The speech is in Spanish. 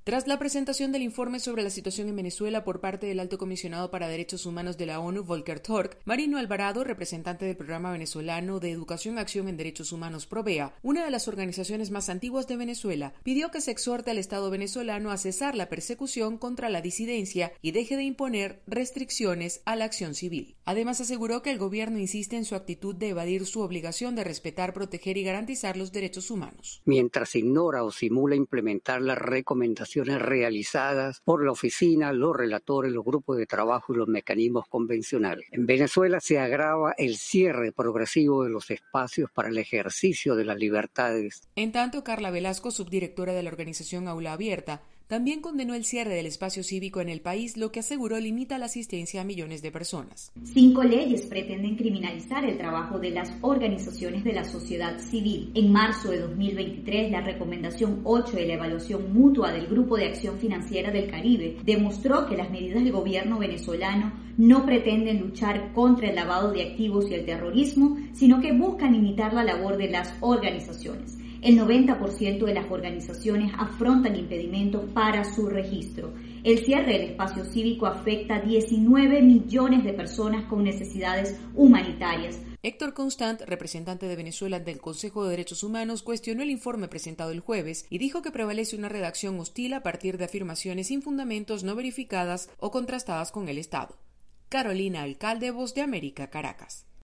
Tras la presentación del informe sobre la situación en Venezuela por parte del Alto Comisionado para Derechos Humanos de la ONU, Volker Turk, Marino Alvarado, representante del Programa Venezolano de Educación Acción en Derechos Humanos Provea, una de las organizaciones más antiguas de Venezuela, pidió que se exhorte al Estado venezolano a cesar la persecución contra la disidencia y deje de imponer restricciones a la acción civil. Además, aseguró que el gobierno insiste en su actitud de evadir su obligación de respetar, proteger y garantizar los derechos humanos. Mientras ignora o simula implementar las recomendaciones realizadas por la oficina, los relatores, los grupos de trabajo y los mecanismos convencionales. En Venezuela se agrava el cierre progresivo de los espacios para el ejercicio de las libertades. En tanto, Carla Velasco, subdirectora de la organización Aula Abierta, también condenó el cierre del espacio cívico en el país, lo que aseguró limita la asistencia a millones de personas. 5 leyes pretenden criminalizar el trabajo de las organizaciones de la sociedad civil. En marzo de 2023, la recomendación 8 de la evaluación mutua del Grupo de Acción Financiera del Caribe demostró que las medidas del gobierno venezolano no pretenden luchar contra el lavado de activos y el terrorismo, sino que buscan limitar la labor de las organizaciones. El 90% de las organizaciones afrontan impedimentos para su registro. El cierre del espacio cívico afecta a 19 millones de personas con necesidades humanitarias. Héctor Constant, representante de Venezuela ante el Consejo de Derechos Humanos, cuestionó el informe presentado el jueves y dijo que prevalece una redacción hostil a partir de afirmaciones sin fundamentos no verificadas o contrastadas con el Estado. Carolina Alcalde, Voz de América, Caracas.